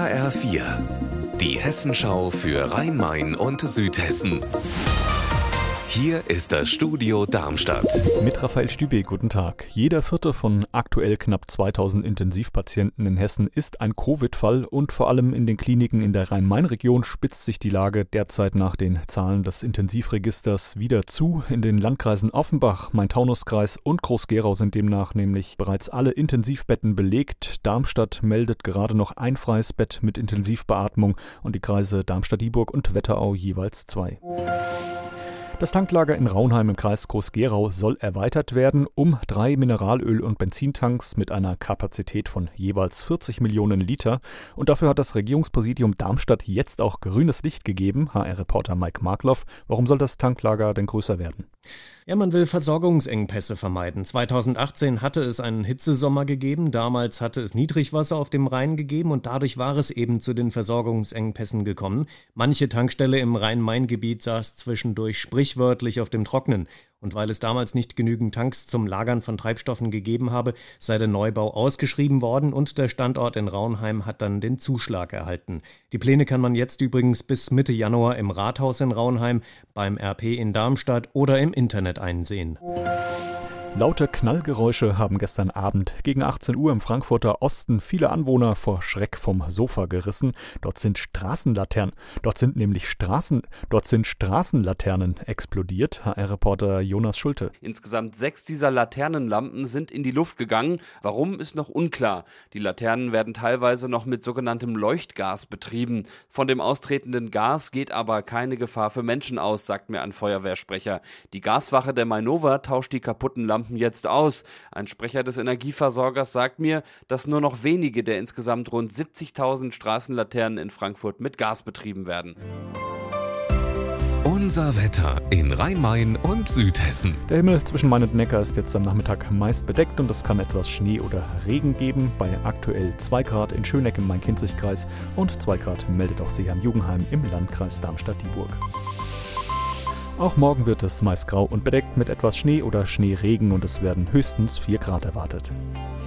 HR4, die Hessenschau für Rhein-Main und Südhessen. Hier ist das Studio Darmstadt. Mit Raphael Stübe, guten Tag. Jeder vierte von aktuell knapp 2000 Intensivpatienten in Hessen ist ein Covid-Fall und vor allem in den Kliniken in der Rhein-Main-Region spitzt sich die Lage derzeit nach den Zahlen des Intensivregisters wieder zu. In den Landkreisen Offenbach, Main-Taunus-Kreis und Groß-Gerau sind demnach nämlich bereits alle Intensivbetten belegt. Darmstadt meldet gerade noch ein freies Bett mit Intensivbeatmung und die Kreise Darmstadt-Dieburg und Wetterau jeweils 2. Das Tanklager in Raunheim im Kreis Groß-Gerau soll erweitert werden um 3 Mineralöl- und Benzintanks mit einer Kapazität von jeweils 40 Millionen Liter. Und dafür hat das Regierungspräsidium Darmstadt jetzt auch grünes Licht gegeben. HR-Reporter Mike Markloff. Warum soll das Tanklager denn größer werden? Ja, man will Versorgungsengpässe vermeiden. 2018 hatte es einen Hitzesommer gegeben. Damals hatte es Niedrigwasser auf dem Rhein gegeben und dadurch war es eben zu den Versorgungsengpässen gekommen. Manche Tankstelle im Rhein-Main-Gebiet saß zwischendurch sprichwörtlich auf dem Trockenen. Und weil es damals nicht genügend Tanks zum Lagern von Treibstoffen gegeben habe, sei der Neubau ausgeschrieben worden und der Standort in Raunheim hat dann den Zuschlag erhalten. Die Pläne kann man jetzt übrigens bis Mitte Januar im Rathaus in Raunheim, beim RP in Darmstadt oder im Internet einsehen. Laute Knallgeräusche haben gestern Abend gegen 18 Uhr im Frankfurter Osten viele Anwohner vor Schreck vom Sofa gerissen. Dort sind Straßenlaternen explodiert. HR-Reporter Jonas Schulte. Insgesamt 6 dieser Laternenlampen sind in die Luft gegangen. Warum, ist noch unklar. Die Laternen werden teilweise noch mit sogenanntem Leuchtgas betrieben. Von dem austretenden Gas geht aber keine Gefahr für Menschen aus, sagt mir ein Feuerwehrsprecher. Die Gaswache der Mainova tauscht die kaputten Lampen jetzt aus. Ein Sprecher des Energieversorgers sagt mir, dass nur noch wenige der insgesamt rund 70.000 Straßenlaternen in Frankfurt mit Gas betrieben werden. Unser Wetter in Rhein-Main und Südhessen. Der Himmel zwischen Main und Neckar ist jetzt am Nachmittag meist bedeckt und es kann etwas Schnee oder Regen geben. Bei aktuell 2 Grad in Schöneck im Main-Kinzig-Kreis und 2 Grad meldet auch Seeheim-Jugenheim im Landkreis Darmstadt-Dieburg. Auch morgen wird es meist grau und bedeckt mit etwas Schnee oder Schneeregen und es werden höchstens 4 Grad erwartet.